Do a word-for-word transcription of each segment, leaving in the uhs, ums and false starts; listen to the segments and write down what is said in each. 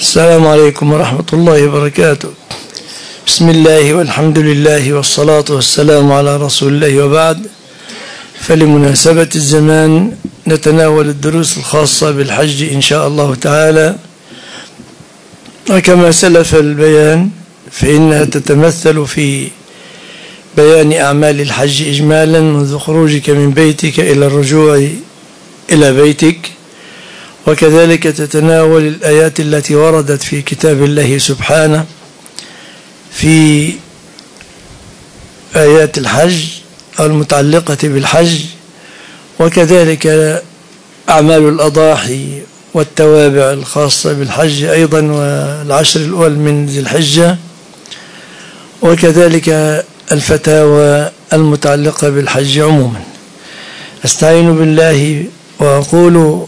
السلام عليكم ورحمة الله وبركاته. بسم الله والحمد لله والصلاة والسلام على رسول الله، وبعد. فلمناسبة الزمان نتناول الدروس الخاصة بالحج إن شاء الله تعالى، وكما سلف البيان فإنها تتمثل في بيان أعمال الحج إجمالا منذ خروجك من بيتك إلى الرجوع إلى بيتك، وكذلك تتناول الآيات التي وردت في كتاب الله سبحانه في آيات الحج المتعلقة بالحج، وكذلك أعمال الأضاحي والتوابع الخاصة بالحج أيضا والعشر الأول من ذي الحجة، وكذلك الفتاوى المتعلقة بالحج عموما. أستعين بالله وأقول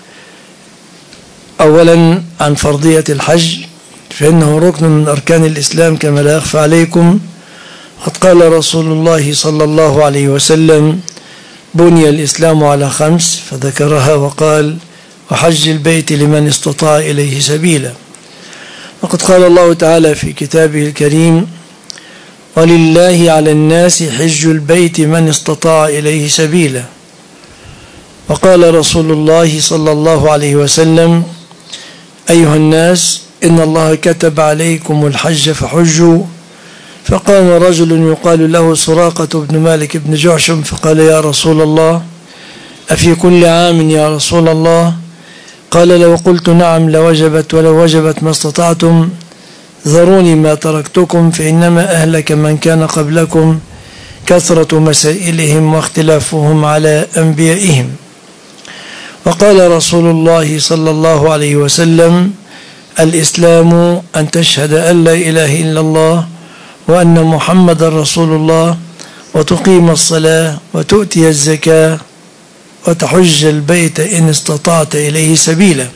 أولا عن فرضية الحج، فإنه ركن من أركان الإسلام كما لا يخفى عليكم. قد قال رسول الله صلى الله عليه وسلم: بني الإسلام على خمس، فذكرها وقال: وحج البيت لمن استطاع إليه سبيلا. وقد قال الله تعالى في كتابه الكريم: ولله على الناس حج البيت من استطاع إليه سبيلا. وقال رسول الله صلى الله عليه وسلم: أيها الناس، إن الله كتب عليكم الحج فحجوا. فقام رجل يقال له سراقة بن مالك بن جعشم فقال: يا رسول الله، أفي كل عام يا رسول الله؟ قال: لو قلت نعم لوجبت، ولو وجبت ما استطعتم. ذروني ما تركتكم، فإنما أهلك من كان قبلكم كثرة مسائلهم واختلافهم على أنبيائهم. وقال رسول الله صلى الله عليه وسلم: الإسلام أن تشهد أن لا إله إلا الله وأن محمد رسول الله، وتقيم الصلاة وتؤتي الزكاة وتحج البيت إن استطعت إليه سبيلا.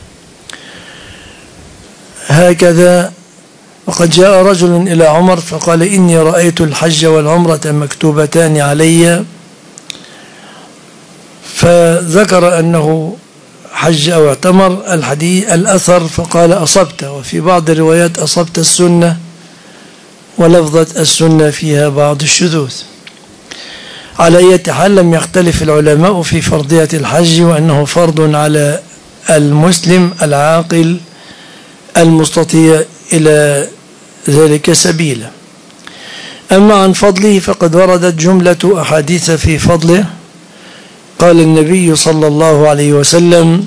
هكذا. وقد جاء رجل إلى عمر فقال: إني رأيت الحج والعمرة مكتوبتان علي، فذكر أنه حج أو اعتمر الحديث الأثر، فقال: أصبت. وفي بعض الروايات: أصبت السنة، ولفظة السنة فيها بعض الشذوذ. على أي حال لم يختلف العلماء في فرضية الحج، وأنه فرض على المسلم العاقل المستطيع إلى ذلك سبيلا. أما عن فضله فقد وردت جملة أحاديث في فضله. قال النبي صلى الله عليه وسلم: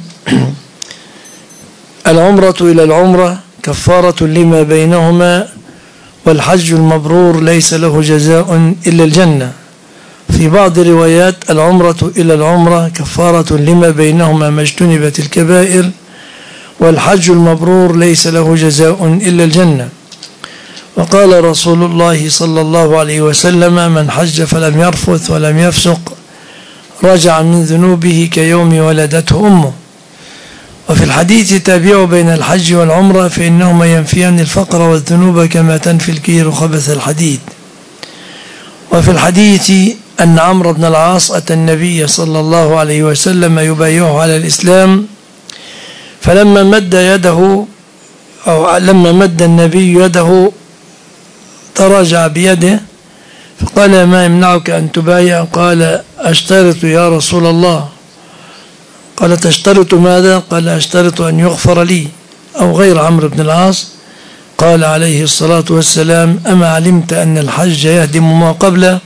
العمرة إلى العمرة كفارة لما بينهما، والحج المبرور ليس له جزاء إلا الجنة. في بعض الروايات: العمرة إلى العمرة كفارة لما بينهما ما اجتنبت الكبائر، والحج المبرور ليس له جزاء إلا الجنة. وقال رسول الله صلى الله عليه وسلم: من حج فلم يرفث ولم يفسق رجع من ذنوبه كيوم ولدته أمه. وفي الحديث: تابعوا بين الحج والعمرة فإنهما ينفيان الفقر والذنوب كما تنفي الكير خبث الحديد. وفي الحديث أن عمرو بن العاص أتى النبي صلى الله عليه وسلم يبايعه على الإسلام، فلما مد يده أو لما مد النبي يده تراجع بيده، فقال: ما يمنعك أن تبايع؟ قال: أشترط يا رسول الله. قال: تشترط ماذا؟ قال: أشترط أن يغفر لي. أو غير عمرو بن العاص قال عليه الصلاة والسلام: أما علمت أن الحج يهدم ما قبله؟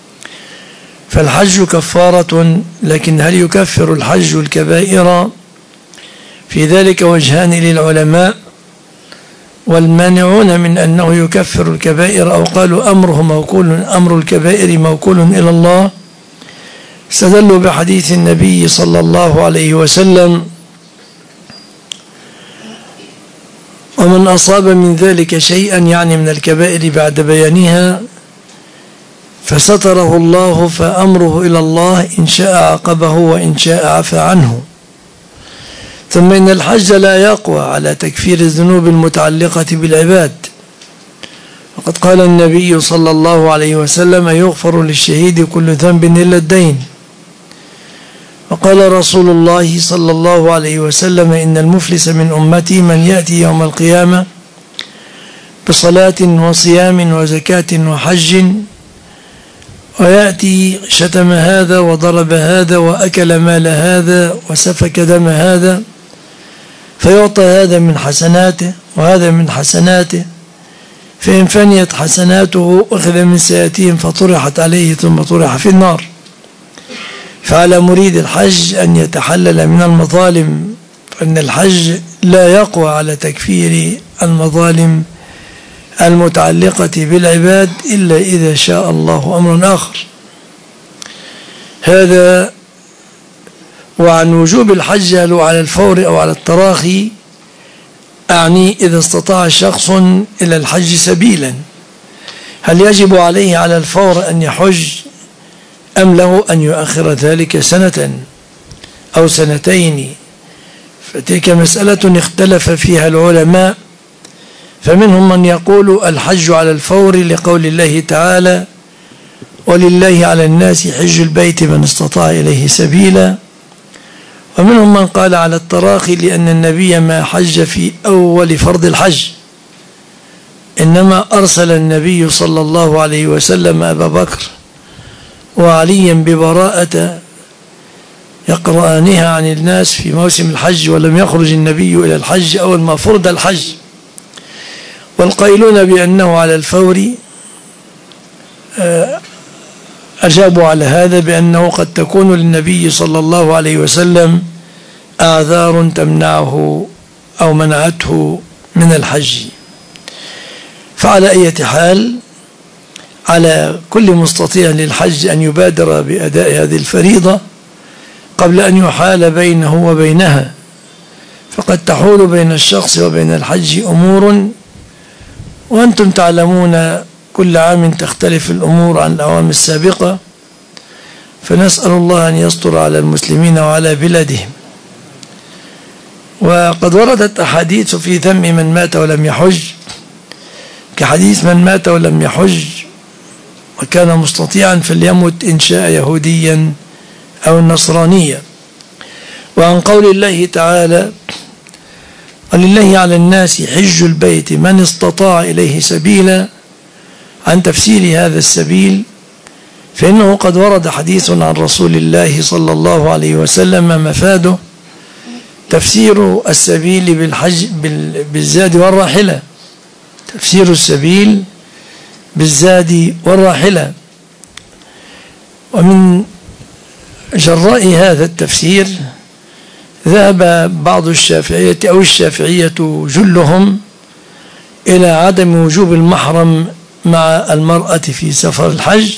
فالحج كفارة، لكن هل يكفر الحج الكبائر؟ في ذلك وجهان للعلماء، والمانعون من أنه يكفر الكبائر أو قالوا أمره موكول أمر الكبائر موكول إلى الله استدلوا بحديث النبي صلى الله عليه وسلم: ومن أصاب من ذلك شيئا، يعني من الكبائر، بعد بيانها فستره الله فأمره إلى الله، إن شاء عاقبه وإن شاء عفى عنه. ثم إن الحج لا يقوى على تكفير الذنوب المتعلقة بالعباد. وقد قال النبي صلى الله عليه وسلم: يغفر للشهيد كل ذنب إلا الدين. وقال رسول الله صلى الله عليه وسلم: إن المفلس من أمتي من يأتي يوم القيامة بصلاة وصيام وزكاة وحج، ويأتي شتم هذا وضرب هذا وأكل مال هذا وسفك دم هذا، فيعطى هذا من حسناته وهذا من حسناته، فإن فنيت حسناته أخذ من سيئاتهم فطرحت عليه ثم طرح في النار. فعلى مريد الحج أن يتحلل من المظالم، فإن الحج لا يقوى على تكفير المظالم المتعلقة بالعباد إلا إذا شاء الله أمر آخر. هذا. وعن وجوب الحج هل هو على الفور أو على التراخي، أعني إذا استطاع شخص إلى الحج سبيلا هل يجب عليه على الفور أن يحج أم له أن يؤخر ذلك سنة أو سنتين؟ فتلك مسألة اختلف فيها العلماء، فمنهم من يقول الحج على الفور لقول الله تعالى: ولله على الناس حج البيت من استطاع إليه سبيلا، ومنهم من قال على التراخي لأن النبي ما حج في أول فرض الحج، إنما أرسل النبي صلى الله عليه وسلم أبا بكر وعليا ببراءة يقرأانها عن الناس في موسم الحج، ولم يخرج النبي إلى الحج أول ما فرض الحج. والقائلون بأنه على الفور أجابوا على هذا بأنه قد تكون للنبي صلى الله عليه وسلم أعذار تمنعه أو منعته من الحج. فعلى أي حال على كل مستطيع للحج أن يبادر بأداء هذه الفريضة قبل أن يحال بينه وبينها، فقد تحول بين الشخص وبين الحج أمور، وأنتم تعلمون كل عام تختلف الأمور عن الأعوام السابقة، فنسأل الله أن يستر على المسلمين وعلى بلادهم. وقد وردت أحاديث في ذم من مات ولم يحج، كحديث من مات ولم يحج وكان مستطيعا فليمت إن شاء يهوديا أو نصرانيا. وعن قول الله تعالى: ولله على الناس حج البيت من استطاع إليه سبيلا، عن تفسير هذا السبيل، فإنه قد ورد حديث عن رسول الله صلى الله عليه وسلم مفاده تفسير السبيل بالحج بالزاد والراحلة، تفسير السبيل بالزاد والراحلة. ومن جراء هذا التفسير ذهب بعض الشافعية أو الشافعية جلهم إلى عدم وجوب المحرم مع المرأة في سفر الحج،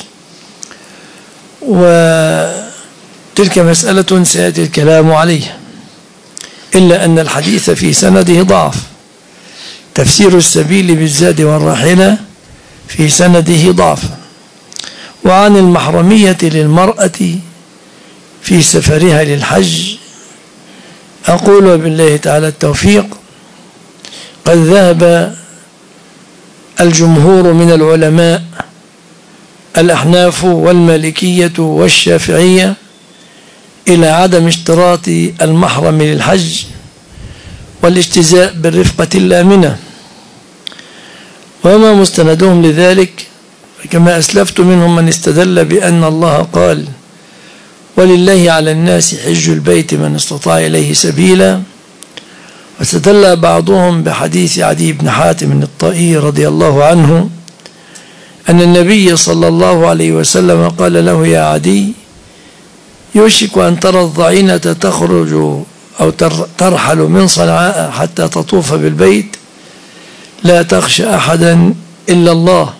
وتلك مسألة سيأتي الكلام عليها، إلا أن الحديث في سنده ضعف. تفسير السبيل بالزاد والراحلة في سنده ضعف. وعن المحرمية للمرأة في سفرها للحج أقول بالله تعالى التوفيق: قد ذهب الجمهور من العلماء الأحناف والمالكية والشافعية إلى عدم اشتراط المحرم للحج والاجتزاء بالرفقة الآمنة. وما مستندهم لذلك؟ كما أسلفت منهم من استدل بأن الله قال: ولله على الناس حج البيت من استطاع إليه سبيلا، واستدل بعضهم بحديث عدي بن حاتم الطائي رضي الله عنه أن النبي صلى الله عليه وسلم قال له: يا عدي، يوشك أن ترى الضعينة تخرج أو ترحل من صنعاء حتى تطوف بالبيت، لا تخشى أحدا إلا الله.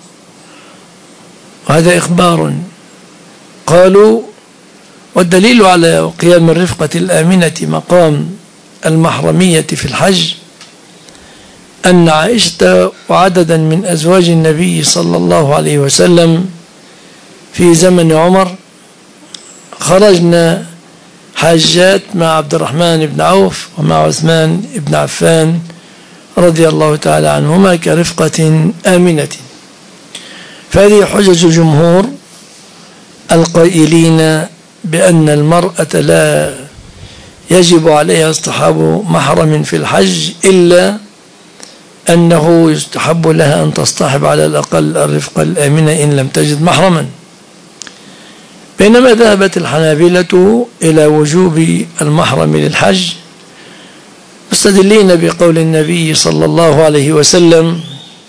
وهذا إخبار. قالوا: والدليل على قيام الرفقة الآمنة مقام المحرمية في الحج أن عائشة وعددا من أزواج النبي صلى الله عليه وسلم في زمن عمر خرجنا حاجات مع عبد الرحمن بن عوف ومع عثمان بن عفان رضي الله تعالى عنهما كرفقة آمنة. فهذه حجج الجمهور القائلين بأن المرأة لا يجب عليها اصطحاب محرم في الحج، إلا أنه يستحب لها أن تصطحب على الأقل الرفقة الآمنة إن لم تجد محرما. بينما ذهبت الحنابلة إلى وجوب المحرم للحج، مستدلين بقول النبي صلى الله عليه وسلم: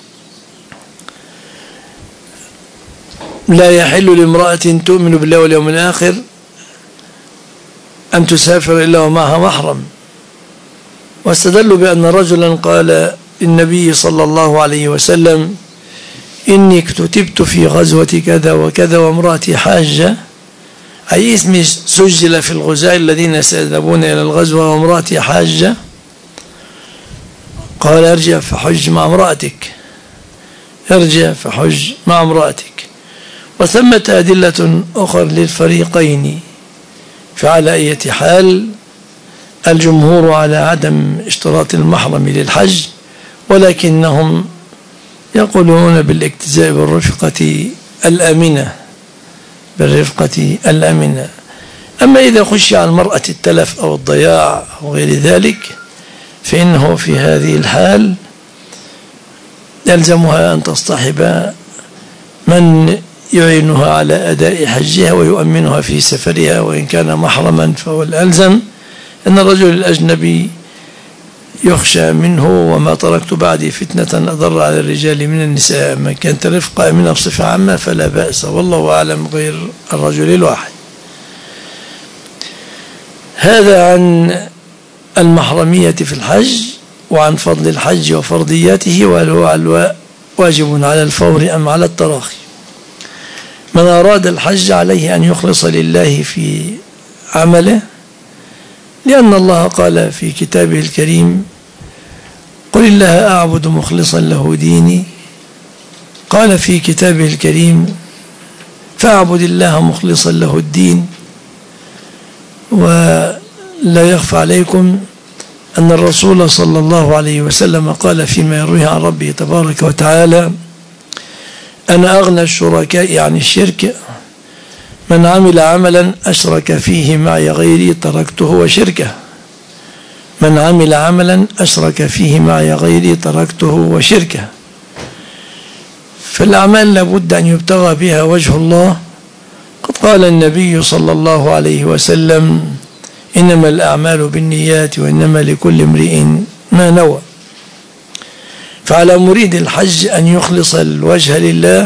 لا يحل لامرأة تؤمن بالله واليوم الآخر أن تسافر إلا ومعها محرم. واستدلوا بأن رجلا قال للنبي صلى الله عليه وسلم: إني كتبت في غزوة كذا وكذا وامرأتي حاجة، أي اسمي سجل في الغزاة الذين سيذهبون إلى الغزوة وامرأتي حاجة. قال: ارجع فحج مع امرأتك، ارجع فحج مع امرأتك. وثمة أدلة أخرى للفريقين، فعلى أي حال الجمهور على عدم اشتراط المحرم للحج، ولكنهم يقولون بالاجتزاء بالرفقة الآمنة بالرفقة الآمنة. أما إذا خشي على المرأة التلف أو الضياع أو غير ذلك، فإنه في هذه الحال يلزمها أن تصطحب من يعينها على أداء حجها ويؤمنها في سفرها، وإن كان محرما فهو الألزم. أن الرجل الأجنبي يخشى منه: وما تركت بعدي فتنة أضر على الرجال من النساء. من كانت رفقة من بصفة عامة فلا بأس، والله أعلم، غير الرجل الواحد. هذا عن المحرمية في الحج وعن فضل الحج وفرضياته، وهل هو واجب على الفور أم على التراخي. من أراد الحج عليه أن يخلص لله في عمله، لأن الله قال في كتابه الكريم: قل الله أعبد مخلصا له ديني. قال في كتابه الكريم: فاعبد الله مخلصا له الدين. ولا يخفى عليكم أن الرسول صلى الله عليه وسلم قال فيما يرويه عن ربه تبارك وتعالى: أنا أغنى الشركاء عن الشرك، من عمل عملا أشرك فيه معي غيري تركته وشركه. من عمل عملا أشرك فيه معي غيري تركته وشركه. فالأعمال لابد أن يبتغى بها وجه الله. قد قال النبي صلى الله عليه وسلم: إنما الأعمال بالنيات وإنما لكل امرئ ما نوى. فعلى مريد الحج أن يخلص الوجه لله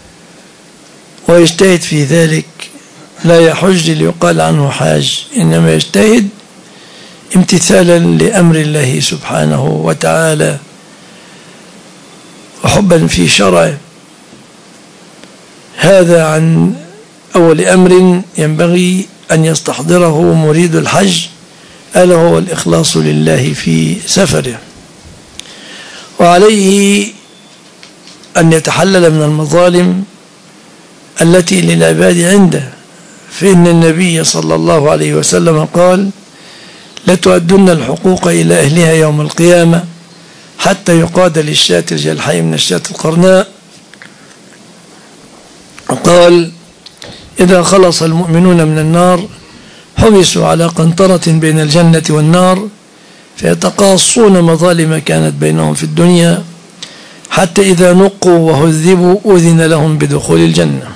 ويجتهد في ذلك، لا يحج ليقال عنه حاج، إنما يجتهد امتثالا لأمر الله سبحانه وتعالى وحبا في شرعه. هذا عن أول أمر ينبغي أن يستحضره مريد الحج، ألا هو الإخلاص لله في سفره. وعليه أن يتحلل من المظالم التي للعباد عنده، فإن النبي صلى الله عليه وسلم قال: لتؤدن الحقوق إلى أهلها يوم القيامة حتى يقاد للشاة الجلحاء من الشاة القرناء. وقال: إذا خلص المؤمنون من النار حبسوا على قنطرة بين الجنة والنار، فيتقاصون مظالم كانت بينهم في الدنيا، حتى إذا نقوا وهذبوا أذن لهم بدخول الجنة.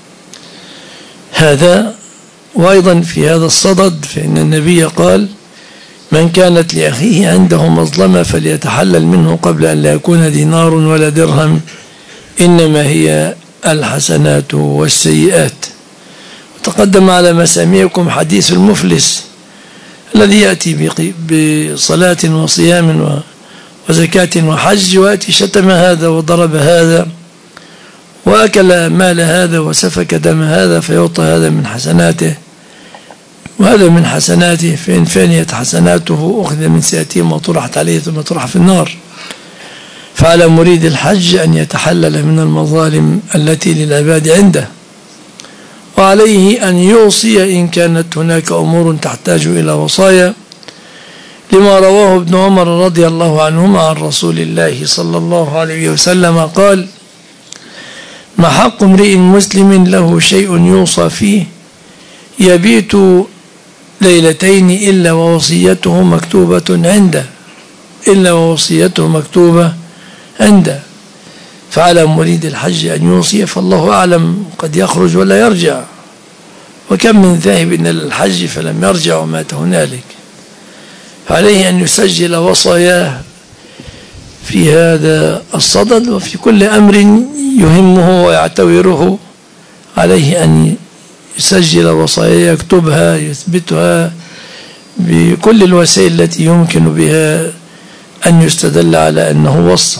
هذا وأيضا في هذا الصدد، فإن النبي قال: من كانت لأخيه عنده مظلمة فليتحلل منه قبل أن لا يكون دينار ولا درهم، إنما هي الحسنات والسيئات. وتقدم على مسامعكم حديث المفلس الذي يأتي بصلاة وصيام وزكاة وحج، ويأتي شتم هذا وضرب هذا وأكل مال هذا وسفك دم هذا، فيعطى هذا من حسناته وهذا من حسناته، فإن فانيت حسناته أخذ من سيئاتهم وطرحت عليه ثم طرح في النار. فعلى مريد الحج أن يتحلل من المظالم التي للعباد عنده، وعليه أن يوصي إن كانت هناك أمور تحتاج إلى وصايا، لما رواه ابن عمر رضي الله عنهما عن رسول الله صلى الله عليه وسلم قال: ما حق امرئ مسلم له شيء يوصى فيه يبيت ليلتين إلا ووصيته مكتوبة عنده إلا ووصيته مكتوبة عنده. فعلى مريد الحج أن يوصي، فالله أعلم قد يخرج ولا يرجع، وكم من ذاهب إلى الحج فلم يرجع ومات هنالك. فعليه أن يسجل وصاياه في هذا الصدد، وفي كل أمر يهمه ويعتبره عليه أن يسجل وصاياه، يكتبها، يثبتها بكل الوسائل التي يمكن بها أن يستدل على أنه وصى.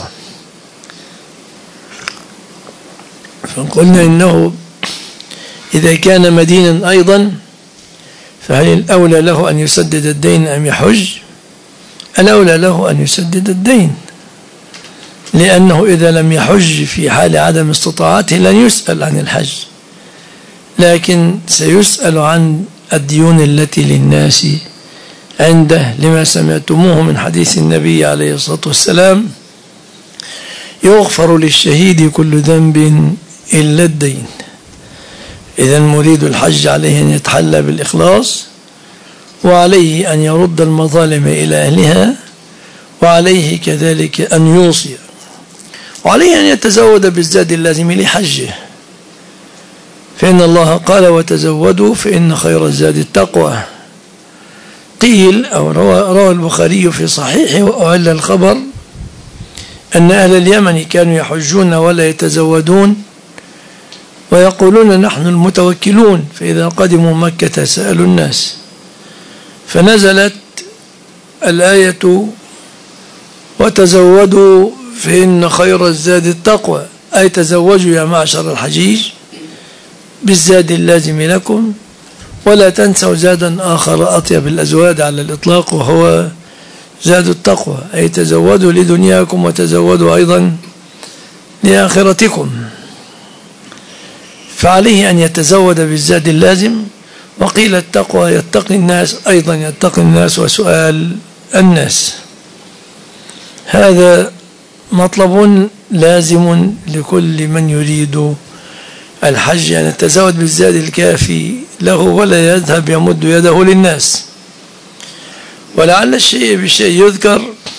فقلنا إنه إذا كان مدينا أيضا فهل الأولى له أن يسدد الدين أم يحج؟ الأولى له أن يسدد الدين، لأنه إذا لم يحج في حال عدم استطاعته لن يسأل عن الحج، لكن سيسأل عن الديون التي للناس عنده، لما سمعتموه من حديث النبي عليه الصلاة والسلام: يغفر للشهيد كل ذنب إلا الدين. إذا مريد الحج عليه أن يتحلى بالإخلاص، وعليه أن يرد المظالم إلى أهلها، وعليه كذلك أن يوصي، وعليه أن يتزود بالزاد اللازم لحجه، فإن الله قال: وتزودوا فإن خير الزاد التقوى. قيل أو روى البخاري في صحيحه وأعل الخبر أن أهل اليمن كانوا يحجون ولا يتزودون، ويقولون: نحن المتوكلون، فإذا قدموا مكة سألوا الناس، فنزلت الآية: وتزودوا فإن خير الزاد التقوى، أي تزوجوا يا معشر الحجيج بالزاد اللازم لكم، ولا تنسوا زادا آخر أطيب الأزواد على الإطلاق، وهو زاد التقوى، أي تزودوا لدنياكم وتزودوا أيضا لآخرتكم. فعليه أن يتزود بالزاد اللازم. وقيل التقوى يتقي الناس، أيضا يتقي الناس وسؤال الناس. هذا مطلب لازم لكل من يريد الحج، أن يتزود بالزاد الكافي له ولا يذهب يمد يده للناس. ولعل الشيء بالشيء يذكر: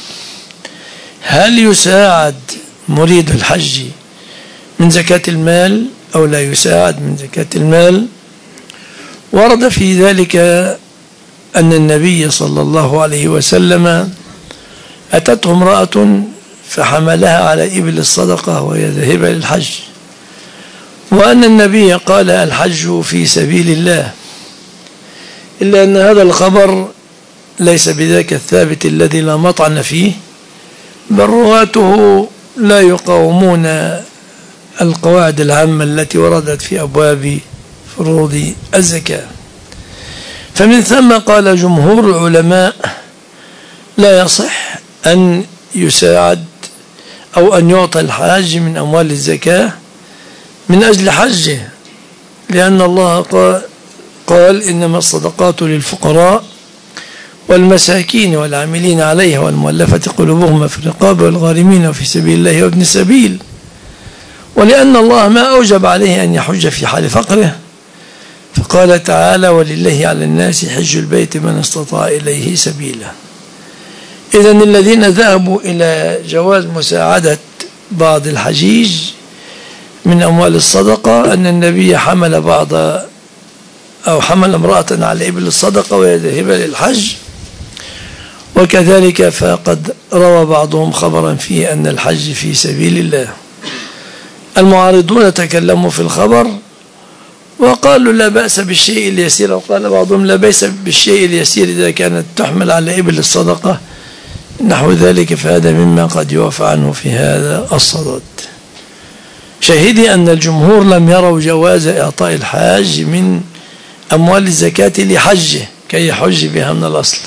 هل يساعد مريد الحج من زكاة المال أو لا يساعد من زكاة المال؟ ورد في ذلك أن النبي صلى الله عليه وسلم أتته امرأة فحملها على إبل الصدقة وهي ذاهبة للحج، وأن النبي قال: الحج في سبيل الله، إلا أن هذا الخبر ليس بذاك الثابت الذي لا مطعن فيه، بل رواته لا يقاومون القواعد العامة التي وردت في أبواب فروض الزكاة. فمن ثم قال جمهور العلماء: لا يصح أن يساعد أو أن يعطى الحاج من أموال الزكاة من أجل حجه، لأن الله قال: إنما الصدقات للفقراء والمساكين والعاملين عليها والمؤلفة قلوبهم في الرقاب والغارمين وفي سبيل الله وابن السبيل. ولأن الله ما أوجب عليه أن يحج في حال فقره، فقال تعالى: ولله على الناس حج البيت من استطاع إليه سبيلا. إذن الذين ذهبوا إلى جواز مساعدة بعض الحجيج من أموال الصدقة أن النبي حمل بعض أو حمل امرأة على إبل الصدقة وهي ذاهبة للحج، وكذلك فقد روى بعضهم خبرا فيه أن الحج في سبيل الله. المعارضون تكلموا في الخبر وقالوا لا بأس بالشيء اليسير، وقال بعضهم لا بأس بالشيء اليسير إذا كانت تحمل على إبل الصدقة نحو ذلك، فهذا مما قد يوفى عنه في هذا الصدد. شهدي أن الجمهور لم يروا جواز إعطاء الحاج من أموال الزكاة لحجه كي يحج بها من الأصل.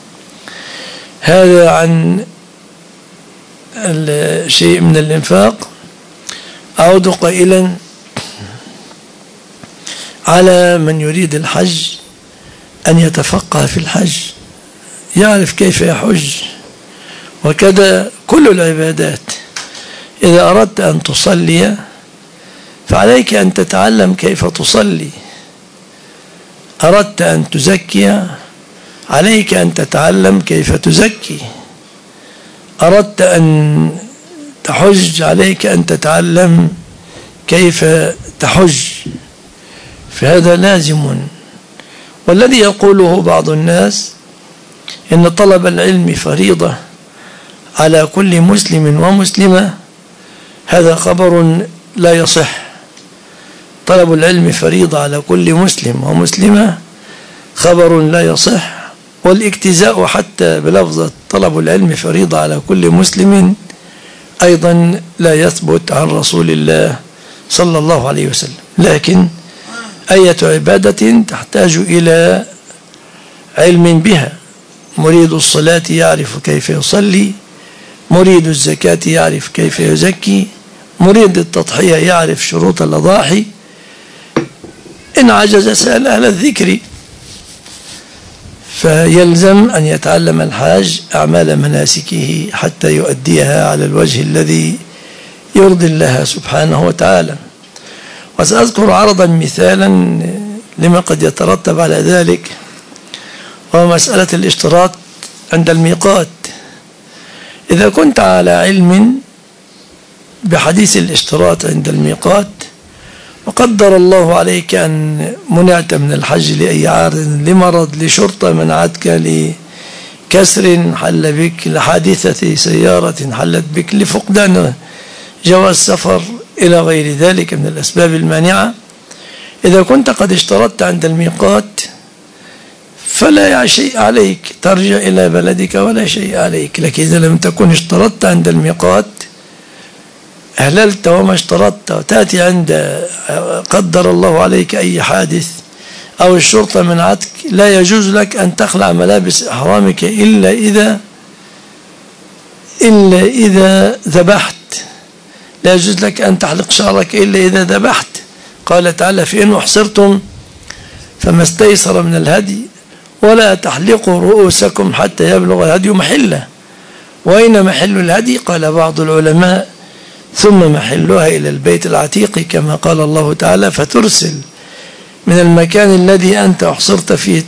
هذا عن شيء من الإنفاق. أعود قائلا على من يريد الحج أن يتفقه في الحج، يعرف كيف يحج، وكذا كل العبادات. إذا أردت أن تصلي فعليك أن تتعلم كيف تصلي، أردت أن تزكي عليك أن تتعلم كيف تزكي، أردت أن تحج عليك أن تتعلم كيف تحج، فهذا لازم. والذي يقوله بعض الناس إن طلب العلم فريضة على كل مسلم ومسلمة، هذا خبر لا يصح. طلب العلم فريضة على كل مسلم ومسلمة خبر لا يصح، والاجتزاء حتى بلفظة طلب العلم فريضة على كل مسلم أيضا لا يثبت عن رسول الله صلى الله عليه وسلم. لكن أية عبادة تحتاج إلى علم بها. مريد الصلاة يعرف كيف يصلي، مريد الزكاة يعرف كيف يزكي، مريد التضحية يعرف شروط الأضاحي. إن عجز سأل أهل الذكر. فيلزم أن يتعلم الحاج أعمال مناسكه حتى يؤديها على الوجه الذي يرضي الله سبحانه وتعالى. وسأذكر عرضا مثالا لما قد يترتب على ذلك، وهو مسألة الاشتراط عند الميقات. إذا كنت على علم بحديث الاشتراط عند الميقات، وقدر الله عليك أن منعت من الحج لأي عارض، لمرض، لشرطة منعتك، لكسر حل بك، لحادثة سيارة حلت بك، لفقدان جواز سفر إلى غير ذلك من الأسباب المانعة، إذا كنت قد اشترطت عند الميقات فلا شيء عليك، ترجع إلى بلدك ولا شيء عليك. لكن إذا لم تكن اشترطت عند الميقات، أهللت وما اشترطت، وتأتي عند قدر الله عليك أي حادث أو الشرطة منعتك، لا يجوز لك أن تخلع ملابس إحرامك إلا إذا إلا إذا ذبحت، لا يجوز لك أن تحلق شعرك إلا إذا ذبحت. قال تعالى: فإن أحصرتم فما استيسر من الهدي ولا تحلقوا رؤوسكم حتى يبلغ الهدي محله. وأين محل الهدي؟ قال بعض العلماء: ثم محلها إلى البيت العتيق، كما قال الله تعالى: فترسل من المكان الذي أنت أحصرت فيه،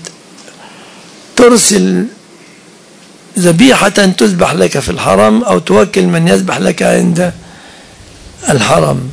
ترسل ذبيحة تذبح لك في الحرم، أو توكل من يذبح لك عند الحرم.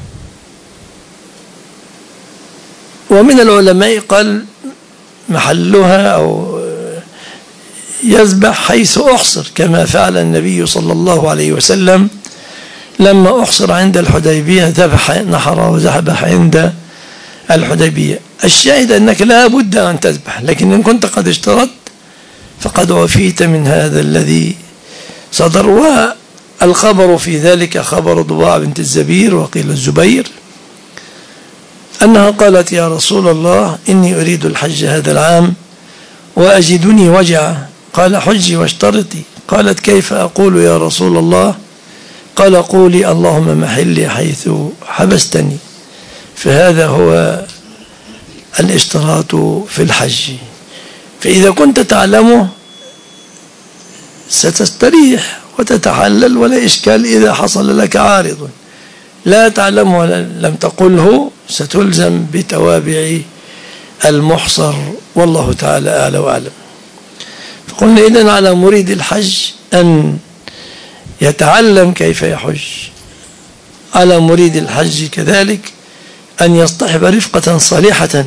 ومن العلماء قال محلها أو يذبح حيث أحصر، كما فعل النبي صلى الله عليه وسلم لما أحصر عند الحديبية، ذبح نحر وذبح عند الحديبية. الشاهد أنك لا بد أن تذبح، لكن إن كنت قد اشترطت فقد وفيت من هذا الذي صدر. والخبر في ذلك خبر ضباع بنت الزبير، وقيل الزبير، أنها قالت: يا رسول الله، إني أريد الحج هذا العام وأجدني وجعة. قال: حجي واشترطي. قالت: كيف أقول يا رسول الله؟ قال: قولي: اللهم محلي حيث حبستني. فهذا هو الاشتراط في الحج. فإذا كنت تعلمه ستستريح وتتحلل ولا إشكال. إذا حصل لك عارض لا تعلمه ولم تقله، ستلزم بتوابع المحصر، والله تعالى أعلى وأعلم. فقلنا إذن على مريد الحج أن يتعلم كيف يحج، على مريد الحج كذلك أن يصطحب رفقة صالحة،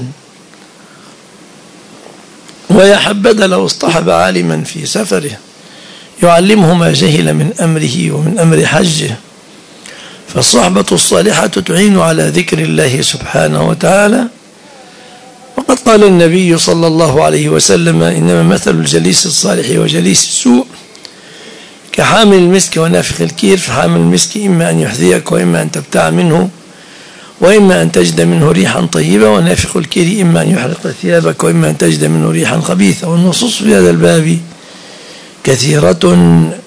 ويحبذ لو اصطحب عالما في سفره يعلمه ما جهل من أمره ومن أمر حجه. فالصحبة الصالحة تعين على ذكر الله سبحانه وتعالى. وقد قال النبي صلى الله عليه وسلم: إنما مثل الجليس الصالح وجليس السوء كحامل المسك ونافخ الكير. فحامل المسك إما أن يحذيك وإما أن تبتاع منه وإما أن تجد منه ريحا طيبة، ونافخ الكير إما أن يحرق ثيابك وإما أن تجد منه ريحا خبيثة. والنصوص في هذا الباب كثيرة.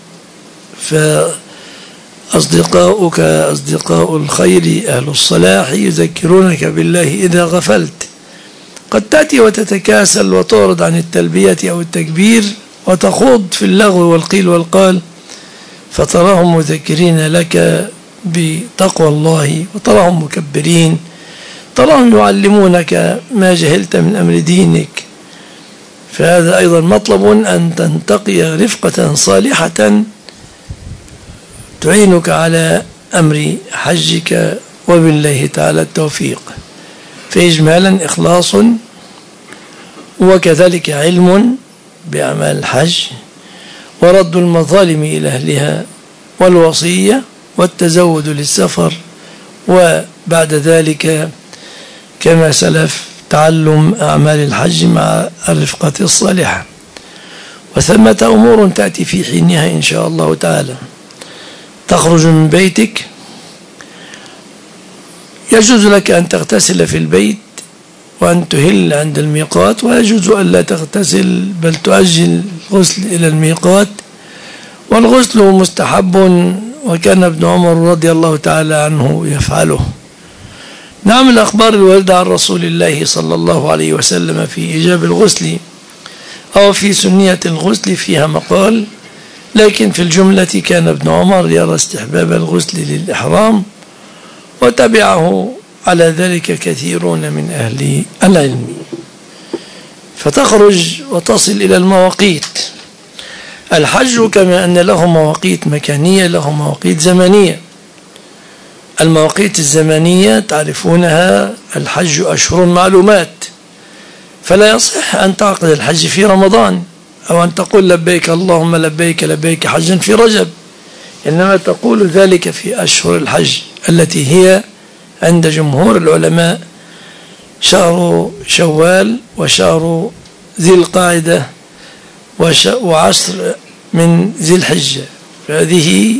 فأصدقاؤك أصدقاء الخير أهل الصلاح يذكرونك بالله إذا غفلت. قد تأتي وتتكاسل وتعرض عن التلبية أو التكبير وتخوض في اللغو والقيل والقال، فتراهم مذكرين لك بتقوى الله، وتراهم مكبرين، تراهم يعلمونك ما جهلت من أمر دينك، فهذا أيضا مطلب، أن تنتقي رفقة صالحة تعينك على أمر حجك، وبالله تعالى التوفيق. فإجمالا إخلاص، وكذلك علم بأعمال الحج، ورد المظالم إلى أهلها، والوصية، والتزود للسفر، وبعد ذلك كما سلف تعلم أعمال الحج مع الرفقة الصالحة. وثمة أمور تأتي في حينها إن شاء الله تعالى. تخرج من بيتك، يجوز لك أن تغتسل في البيت وأن تهل عند الميقات، ويجوز أن لا تغتسل بل تؤجل الغسل إلى الميقات، والغسل مستحب، وكان ابن عمر رضي الله تعالى عنه يفعله. نعم، الأخبار الواردة عن رسول الله صلى الله عليه وسلم في إيجاب الغسل أو في سنية الغسل فيها مقال، لكن في الجملة كان ابن عمر يرى استحباب الغسل للإحرام، وتبعه على ذلك كثيرون من أهل العلم. فتخرج وتصل إلى المواقيت. الحج كما أن له مواقيت مكانية له مواقيت زمنية. المواقيت الزمنية تعرفونها، الحج أشهر معلومات، فلا يصح أن تعقد الحج في رمضان، أو أن تقول لبيك اللهم لبيك لبيك حجا في رجب، إنما تقول ذلك في أشهر الحج التي هي عند جمهور العلماء شهر شوال وشهر ذي القاعدة وعشر من ذي الحجة. فهذه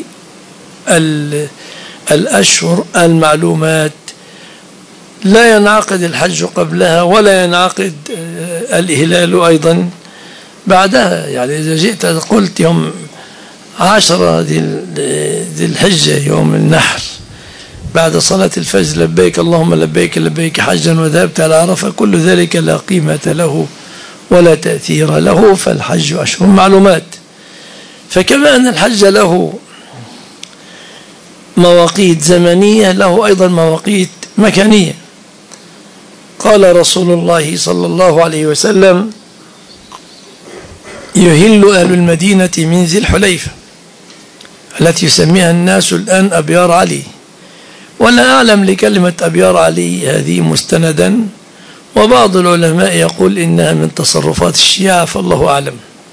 الأشهر المعلومات لا ينعقد الحج قبلها، ولا ينعقد الإهلال أيضا بعدها. يعني إذا جئت قلت يوم عشرة ذي الحجة يوم النحر بعد صلاة الفجر لبيك اللهم لبيك لبيك حجا وذهبت على عرفة، كل ذلك لا قيمة له ولا تأثير له. فالحج أشهر معلومات. فكما أن الحج له مواقيت زمنية، له أيضا مواقيت مكانية. قال رسول الله صلى الله عليه وسلم: يهل أهل المدينة من ذي الحليفة، التي يسميها الناس الآن أبيار علي، ولا أعلم لكلمة أبيار علي هذه مستندا، وبعض العلماء يقول إنها من تصرفات الشيعة، فالله أعلم.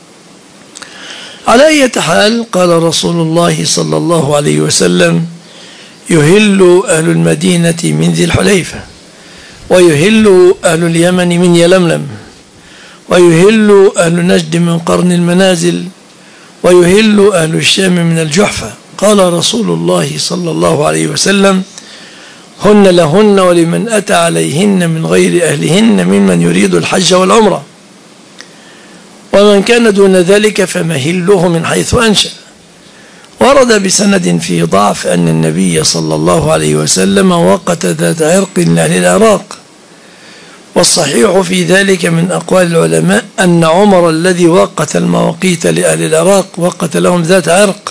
على أي حال، قال رسول الله صلى الله عليه وسلم: يهل أهل المدينة من ذي الحليفة، ويهل أهل اليمن من يلملم، ويهل أهل نجد من قرن المنازل، ويهل أهل الشام من الجحفة. قال رسول الله صلى الله عليه وسلم: هن لهن ولمن أتى عليهن من غير أهلهن ممن يريد الحج والعمرة، ومن كان دون ذلك فمهله من حيث أنشأ. ورد بسند فيه ضعف أن النبي صلى الله عليه وسلم وقت ذات عرق لأهل العراق، والصحيح في ذلك من أقوال العلماء أن عمر الذي وقت المواقيت لأهل العراق وقت لهم ذات عرق،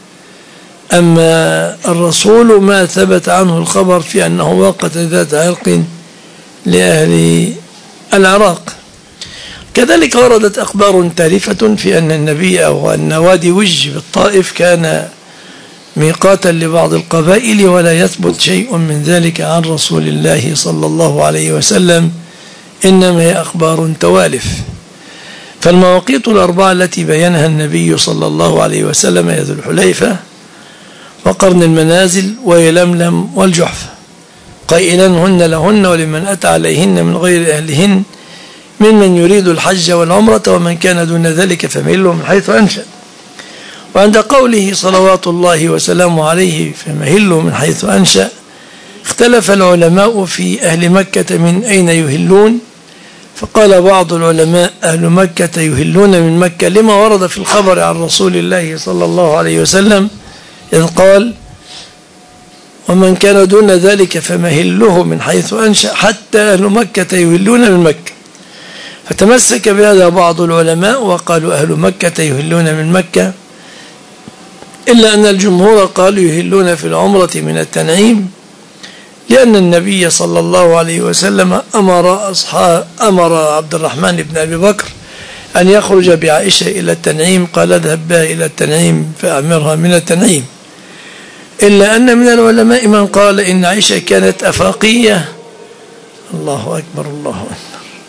أما الرسول ما ثبت عنه الخبر في أنه وقت ذات عرق لأهل العراق. كذلك وردت أخبار تالفة في أن النبي أو أن وادي وج بالطائف كان ميقاتا لبعض القبائل، ولا يثبت شيء من ذلك عن رسول الله صلى الله عليه وسلم، إنما هي أخبار توالف. فالمواقيت الأربعة التي بينها النبي صلى الله عليه وسلم هي ذو الحليفة وقرن المنازل ويلملم والجحفة، قائلا: هن لهن ولمن أتى عليهن من غير أهلهن ممن يريد الحج والعمرة، ومن كان دون ذلك فمهله من حيث أنشأ. وعند قوله صلوات الله وسلامه عليه فمهله من حيث أنشأ، اختلف العلماء في أهل مكة من أين يهلون، فقال بعض العلماء: أهل مكة يهلون من مكة، لما ورد في الخبر عن رسول الله صلى الله عليه وسلم إذ قال: ومن كان دون ذلك فمهله من حيث أنشأ، حتى أهل مكة يهلون من مكة. فتمسك بهذا بعض العلماء وقالوا أهل مكة يهلون من مكة، إلا أن الجمهور قالوا يهلون في العمرة من التنعيم، لأن النبي صلى الله عليه وسلم أمر أصحاب أمر عبد الرحمن بن أبي بكر أن يخرج بعائشة إلى التنعيم، قال اذهب بها إلى التنعيم فأمرها من التنعيم. إلا أن من العلماء من قال إن عائشة كانت أفاقية. الله أكبر الله أكبر.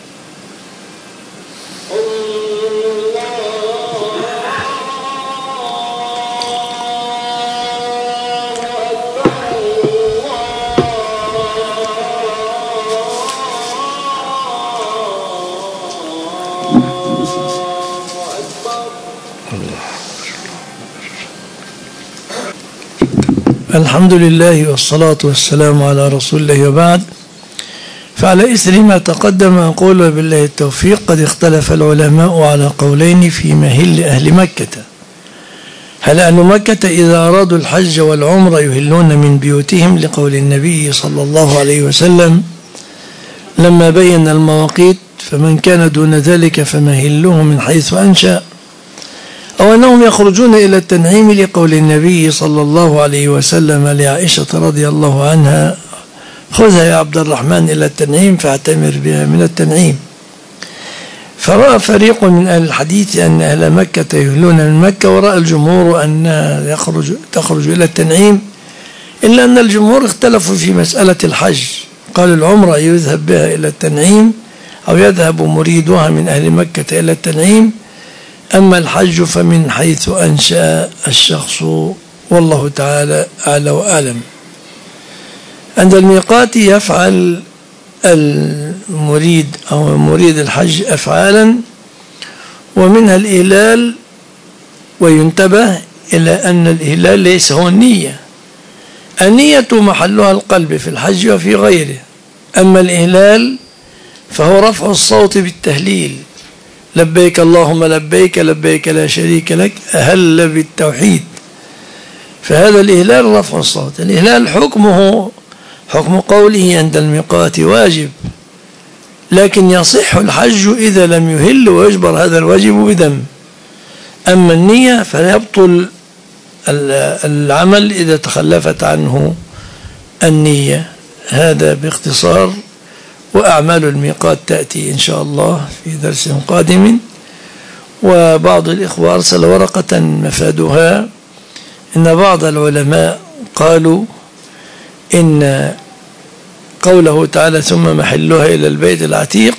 الحمد لله والصلاة والسلام على رسول الله، وبعد. فعلى إثر ما تقدم أقول وبالله التوفيق قد اختلف العلماء على قولين في مهل أهل مكة. هل أهل مكة إذا أرادوا الحج والعمر يهلون من بيوتهم لقول النبي صلى الله عليه وسلم لما بين المواقيت فمن كان دون ذلك فمهله من حيث أنشأ، أو أنهم يخرجون إلى التنعيم لقول النبي صلى الله عليه وسلم لعائشة رضي الله عنها خذها يا عبد الرحمن إلى التنعيم فاعتمر بها من التنعيم. فرأى فريق من أهل الحديث أن أهل مكة يهلون من مكة، ورأى الجمهور أنها يخرج تخرج إلى التنعيم، إلا أن الجمهور اختلفوا في مسألة الحج، قالوا العمرة يذهب بها إلى التنعيم أو يذهب مريدها من أهل مكة إلى التنعيم، أما الحج فمن حيث أنشأ الشخص، والله تعالى أعلى وأعلم. عند الميقات يفعل المريد أو مريد الحج أفعالا، ومنها الإهلال، وينتبه إلى أن الإهلال ليس هو النية، النية محلها القلب في الحج وفي غيره، أما الإهلال فهو رفع الصوت بالتهليل، لبيك اللهم لبيك لبيك لا شريك لك، أهل بالتوحيد، فهذا الإهلال رفع الصوت. الإهلال حكمه حكم قوله عند الميقات واجب، لكن يصح الحج إذا لم يهل ويجبر هذا الواجب بدم. أما النية فيبطل العمل إذا تخلفت عنه النية. هذا باختصار، وأعمال الميقات تأتي إن شاء الله في درس قادم. وبعض الإخوة أرسل ورقة مفادها إن بعض العلماء قالوا إن قوله تعالى ثم محلها إلى البيت العتيق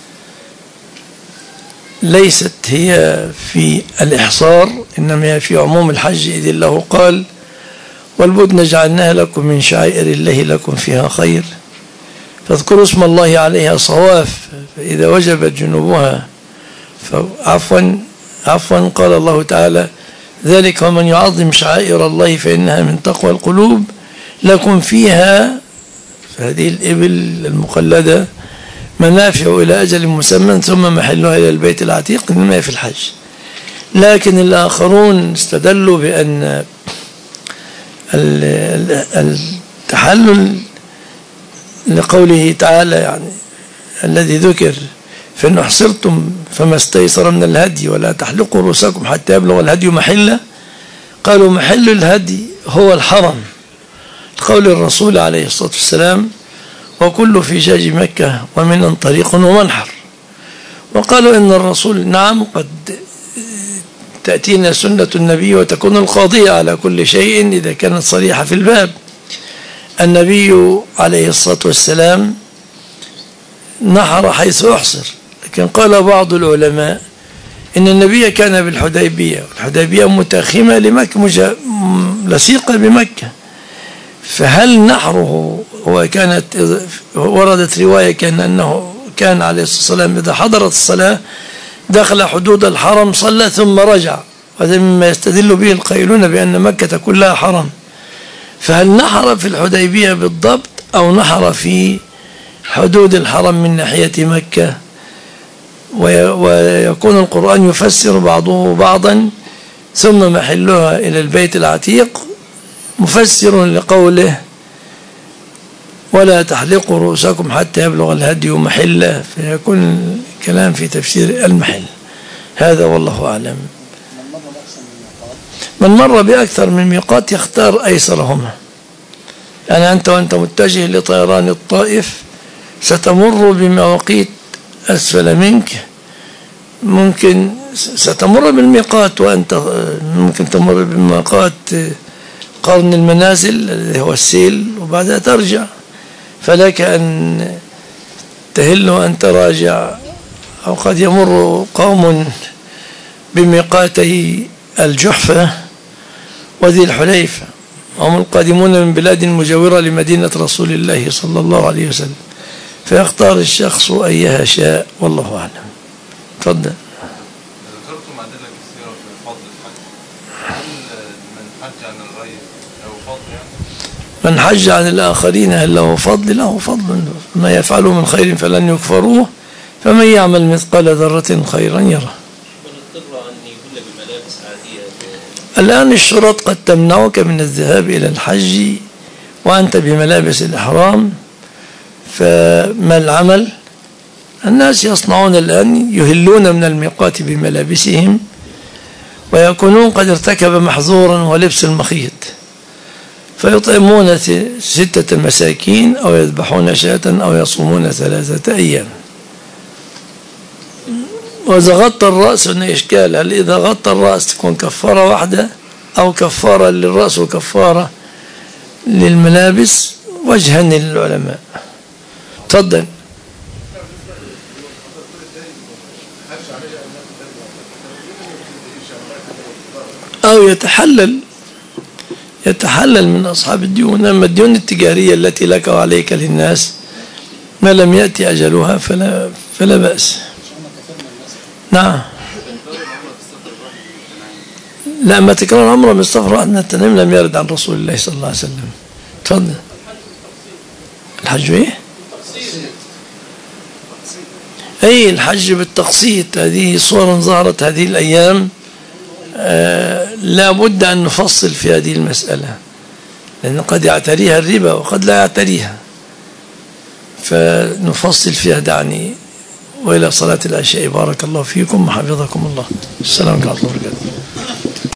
ليست هي في الإحصار، إنما هي في عموم الحج، إذ الله قال والبدن جعلناها لكم من شعائر الله لكم فيها خير فاذكروا اسم الله عليها صواف فإذا وجبت جنوبها فعفوا عفوا قال الله تعالى ذلك ومن يعظم شعائر الله فإنها من تقوى القلوب لكم فيها، فهذه الإبل المقلدة منافع إلى أجل مسمى ثم محلها إلى البيت العتيق، إنما في الحج. لكن الآخرون استدلوا بأن التحلل لقوله تعالى يعني الذي ذكر فإن أحصرتم فما استيسر من الهدي ولا تحلقوا رؤوسكم حتى يبلغ الهدي محله، قالوا محل الهدي هو الحرم، قول الرسول عليه الصلاة والسلام وكل فجاج مكة ومن طريق ومنحر. وقالوا إن الرسول نعم قد تأتينا سنة النبي وتكون القاضية على كل شيء إذا كانت صريحة في الباب. النبي عليه الصلاة والسلام نحر حيث أحصر، لكن قال بعض العلماء إن النبي كان بالحديبية، الحديبية متاخمة لمكة لصيقة بمكة، فهل نحره هو كانت وردت رواية كان أنه كان عليه الصلاة والسلام إذا حضرت الصلاة دخل حدود الحرم صلى ثم رجع، وهذا مما يستدل به القائلون بأن مكة كلها حرم. فهل نحر في الحديبية بالضبط أو نحر في حدود الحرم من ناحية مكة؟ ويكون القرآن يفسر بعضه بعضا ثم محلها إلى البيت العتيق مفسر لقوله ولا تحلقوا رؤوسكم حتى يبلغ الهدي محله، فيكون الكلام في تفسير المحل. هذا والله أعلم. من مر بأكثر من ميقات يختار أيسرهما، يعني أنت وأنت متجه لطيران الطائف ستمر بمواقيت أسفل منك ممكن ستمر بالميقات، وأنت ممكن تمر بالميقات قرن المنازل الذي هو السيل وبعدها ترجع، فلك أن تهل وأن تراجع. أو قد يمر قوم بميقاتي الجحفة وذي الحليفة، هم القادمون من بلاد مجاورة لمدينة رسول الله صلى الله عليه وسلم، فيختار الشخص أيها شاء، والله أعلم. تفضل. ذكرتم أدلة كثيرة في فضل الحج، هل من حج عن الغير له فضل يعني؟ من حج عن الآخرين هل له فضل؟ له فضل، ما يفعله من خير فلن يكفروه، فمن يعمل مثقال ذرة خيرا يره. الآن الشرط قد تمنعك من الذهاب إلى الحج وأنت بملابس الإحرام، فما العمل؟ الناس يصنعون الآن يهلون من الميقات بملابسهم ويكونون قد ارتكب محظورا ولبس المخيط، فيطعمون ستة مساكين أو يذبحون شاة أو يصومون ثلاثة أيام. وإذا غطى الرأس هنا إشكال، هل إذا غطى الرأس تكون كفارة واحدة أو كفارة للرأس وكفارة للملابس؟ وجهان للعلماء. تفضل. أو يتحلل يتحلل من أصحاب الديون، أما الديون التجارية التي لك وعليك للناس ما لم يأتي أجلها فلا, فلا بأس. نعم. لا، ما تكرر عمره من السفر أن التنعيم لم يرد عن رسول الله صلى الله عليه وسلم. تفضل. الحج ايه؟ اي الحج بالتقسيط، هذه صورا ظهرت هذه الأيام. آه لا بد أن نفصل في هذه المسألة، لأن قد يعتريها الربا وقد لا يعتريها، فنفصل فيها. دعني وإلى صلاة العشاء. بارك الله فيكم وحفظكم الله. السلام عليكم ورحمة الله وبركاته.